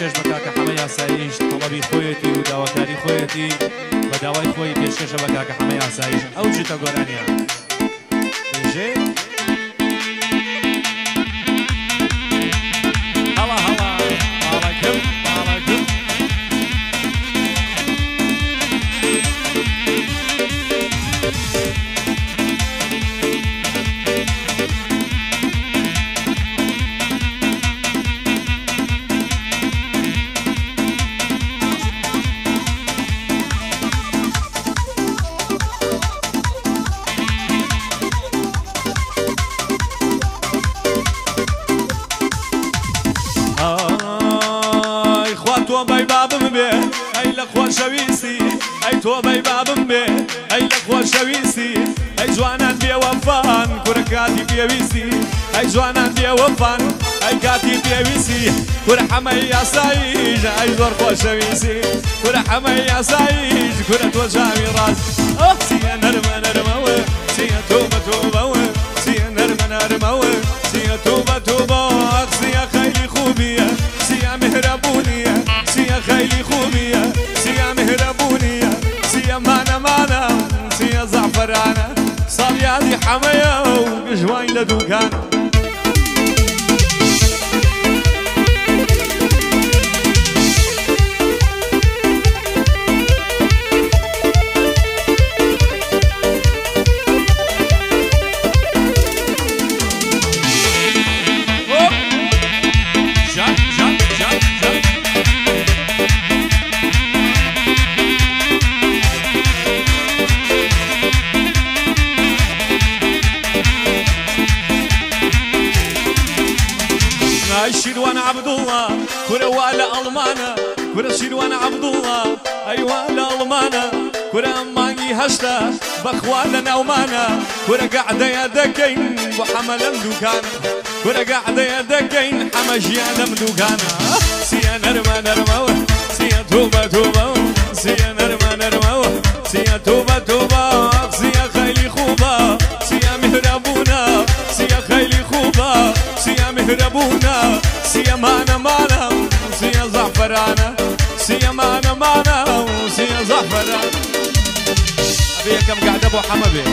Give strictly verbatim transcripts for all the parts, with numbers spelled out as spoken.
پێشکەش بە کاکە حەمە یاساییش تەڵەبی خۆیەتی و داواکاری خۆیەتی بە داوای خۆی پێشکەشە بە کاکە حەمە یاساییش ئەو جتە گۆرانیە بێژێ هەڵا هەڵا باڵەکەم باڵەکەم ئەی تۆ بەی بابم بێ ئەی لە خۆشەویستی ئەی جوانان بێوەفان کورە کاتی پێویستی ئەی جوانان بێوەفان ئەی کاتی پێویستی کورە حەمەی یاساییش ئەی زۆر خۆشەویستی کورە حەمەی یاساییش کورە تۆ جاوی ڕاست چیە نەرمە نەرمەوە چیە تۆ بە تۆبەوە چیە نەرمە نەرمەوە چیە تۆ بە تۆبەوە چیە خەیلی خوبیە چیە مهرەبوونیە چیە خەیلی خوبیە چیە مهرەبوونیە چیە مانە مانە چیە زەعفەرانە ساڵیادی حەمەیە و گژوان لە دووکانە شیروان عبدالله کورە وا لە ئەڵمانە کورە شیروان عبدالله ئەیوا لە ئەڵمانە کورە ئەم مانگی هەشتا بەخوا لە ناومانە کورە گەعدەیە دەکەین بۆ حەمە لەم دووکانە کورە گەعدەیە دەکەین حەمە ژیان لەم دووکانە چیە نەرمە نەرمەوە چیە تۆ بە تۆبەوە چیە نەرمە نەرمەوە چیە تۆ بە تۆبە چیە خەیلی خوبە چیە میهرەبوونە چیە خەیلی خوبە چیە میهرەبوونە چیە مانە مانە چیە زەعفەرانە چیە مانە مانە چیە زەعفەرانە ئەبێ یەکەم گەعدە بۆ حەمە بێ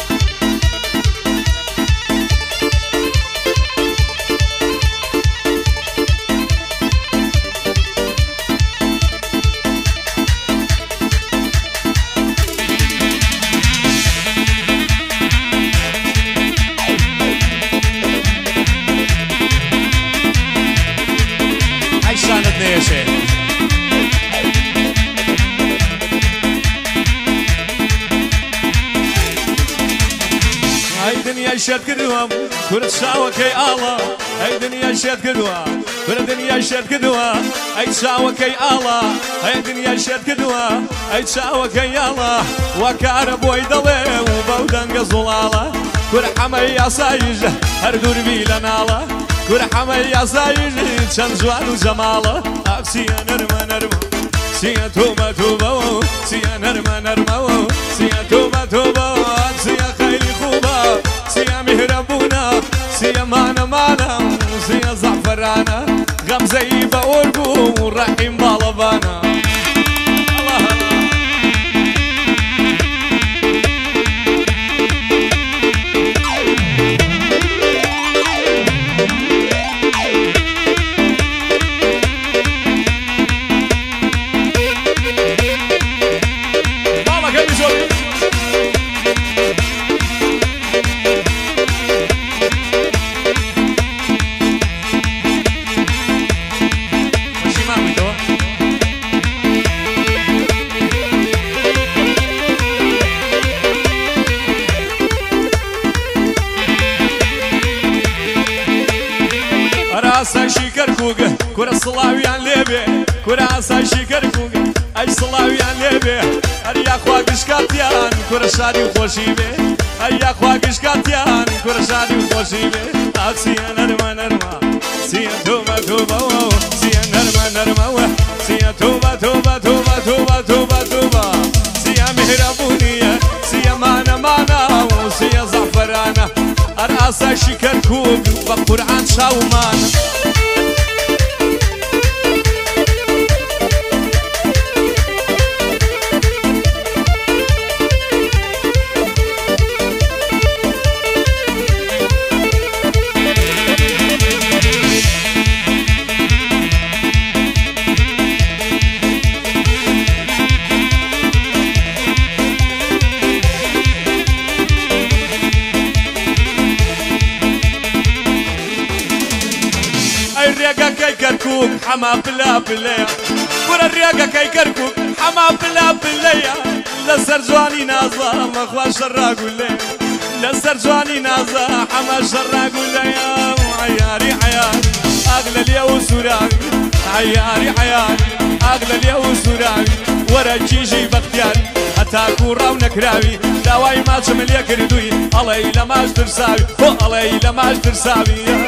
شێت کردووە کورت شاوەکەی ئاڵە ئەی دنیای شێت کردووە کورە دنیای شێت کردووە ئەی چاوەکەی ئاڵە ئەی دنیای شێت کردووە ئەی چاوەکەی ئاڵە وا کارە بۆی دەڵێ و بەو دەنگە زوڵاڵە کورە حەمەی یاساییش هەر دووربی لە ناڵە کورە حەمەی یاساییش چەند جوان و جەماڵە ئاکسیە نەرمە نەرمە چیە تۆ بە تۆبەوە چیە نەرمە نەرمەوە چیە تۆ بە تۆبەوە چیە خەیلی خوبە چیە میهرەبوونە چیە مانە مانە چیە زەعفەرانە غەمزەی بە ئۆرگ و ڕەحیم باڵەبانە ئاسایشی کەرکووگە کورە سڵاویان لێبێ کورە ئاسایشی کەرکووگە ئەی سڵاویان لێبێ هەر یاخوا گشکاتیان کورە شادی و خۆشی بێ هەر یاخوا گشکاتیان کورە شادی و خۆشی بێ ئاچیە نەرمە نەرمە چیە تۆ بە تۆبەوە چیە نەرمە نەرمەوە چیە تۆ بە تۆبە تۆبە تۆبە تۆبە تۆبە چیە میهرەبوونیە چیە مانە مانە چیە زەعفەرانە هەر ئاسایشی کەرکووگ بە قورعان چاومانە كي كركوك حما بلا بليا كورا الرياقة كي كركوك حما بلا بليا لسر جواني نازا مخوا شراق وليا لسر جواني نازا حما شراق وليا عياري عياري أغلى اليو سوراني عياري عياري أغلى اليو سوراني ورا جيجي بختياري هتاكو راو نكراوي داواي ما تشمل يكردوي الله إلا ماش ترساوي الله إلا ماش ترساوي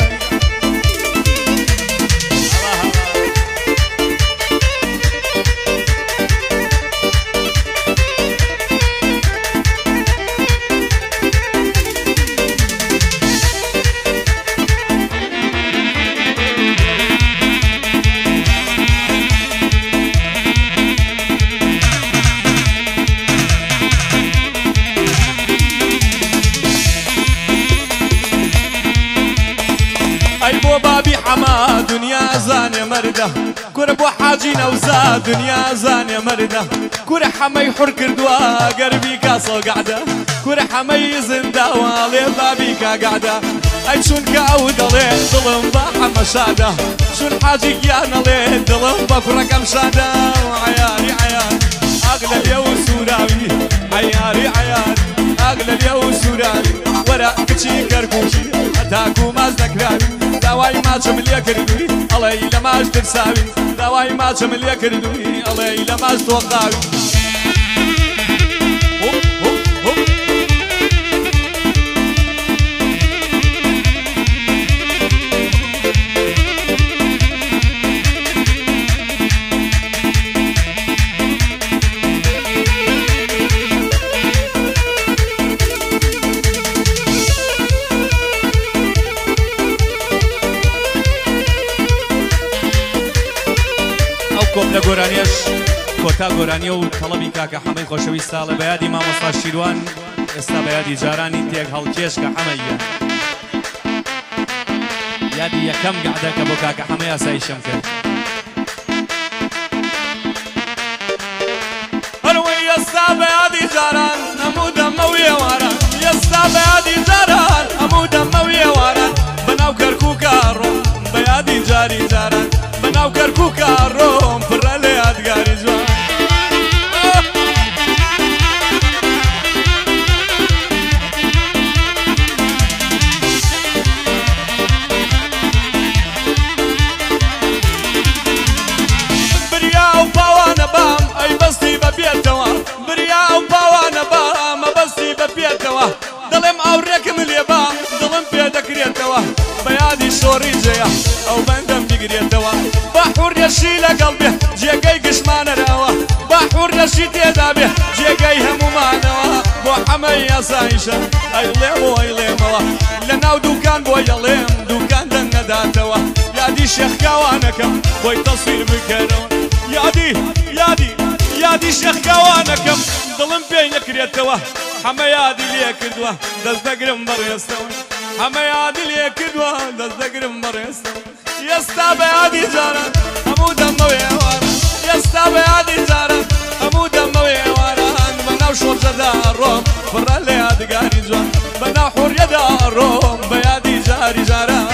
بابي حما دنيا زانية مردة كورة بو حاجينا وزا دنيا زانية مردة كورة حمي حر كردوا قربي كاسو قعدة كورة حمي زندا لي بابي كا قعدة اي شون كاود لي ظلم باحا مشادة شون حاجي يانا لي ظلم بكرة كم شادة عياري عياري اغلى اليو سوراوي عياري عياري اغلى اليو سوراوي ورا كتشي كركوشي هتاكو ماز نكراوي داواي ما تشمل يكردوي الله إلا ماش ترساوي داواي ما تشمل يكردوي الله إلا ماش توقاوي هوب هوب هوب کۆپلە گۆرانیەش کۆتا گۆرانیە و تەڵەبی کاکە حەمەی خۆشەویستە لە بەیادی مامۆستا شیروان ئێستا بەیادی جارانی تێک هەڵکێش کە حەمەیە یادی یەکەم گەعدە کە بۆ کاکە حەمەی ئاسایشەم کرد هەروەی ئێستا بەیادی جاران هەموو دەمە و ئێواران ئێستا بەیادی جاران هەموو دەمە و ئێواران بەناو کەرکووکە ڕۆم بەیادی جاری جاران بناو كركوكا روم فرالي ادغاري زوان بريا وباوانا بام اي بستي ببيتوا بريا وباوانا بام بستي ببيتوا ظلم او ركم اليابا ظلم بيدك ريتوا بيادي شوري جيا او بندم بقريتوا بحور يشيل قلبي جيقاي قشمان راوا بحور يشي تيدابي جيقاي همو مانوا بو حمي يا سايشة اي ليمو اي ليموا لناو دوكان بو يليم دوكان دن داتوا يادي شيخ كوانكم بوي تصوير بكرون يادي يادي يادي شيخ كوانكم ظلم بينك ريتوا حمي يادي ليه كدوا دز دقرم بريستوا حمي يادي ليه كدوا دز دقرم بريستوا يستا بيادي جاران همو دمو يواران يستا بيادي جاران همو دمو يواران بناو شورجة داروم فرالي ادقاري جوان بناو حورية داروم بيادي جاري جاران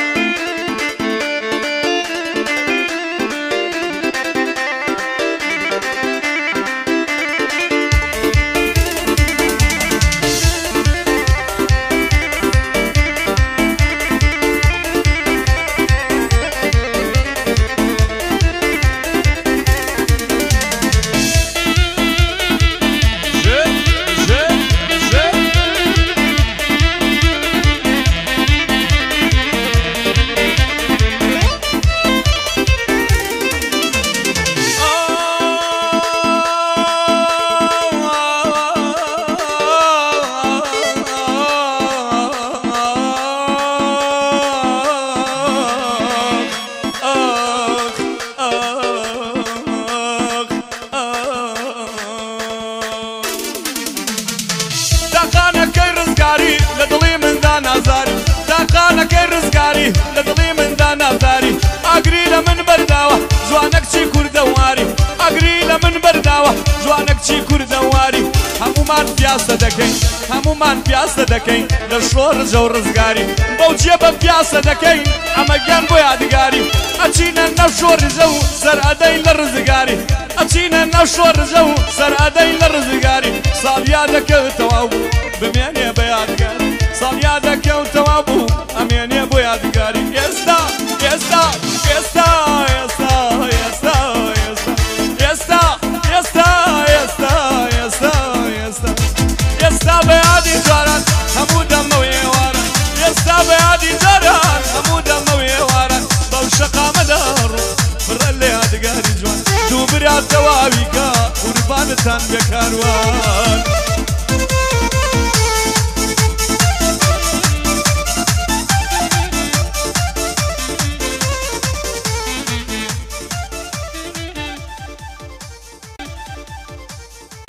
لدڵی مندا نازاری ئاگری لە من بەرداوە جوانەک چی کوردەواری ئاگری لە من بەرداوە جوانەک چی کوردەواری هەموو هەمومان پیاسە دەکەین هەمومان پیاسە دەکەین لە شۆڕژە و ڕزگاری بەو جێبە پیاسە دەکەین ئەمە گیان بۆ یادگاری ئەچینە نەو شۆڕژە و سەرئەدەی لە ڕزگاری ئەچینە نەو شۆڕژە و سەرئەدەی لە ڕزگاری ساڵیا دەکەوتەوە بوو بمێنێ بە یادگاری ساڵیا دەکەوتەوە بوو ئەمێنێ بۆ یادگاری ئێستا ئێستا ئێستا ئێستا ئێستا ئێستا ئێستا ئێستا ئێستا ئێستا ئێستا بە یادی جاران هەموو دەمە وێوارن ئێستا بە یادی جاران هەموو دەمە وێوارن بەو شەقامەدا ڕوو بڕە لە یادگاری جوان دوو برا تەواوی کە قوربانتان بێ کاروان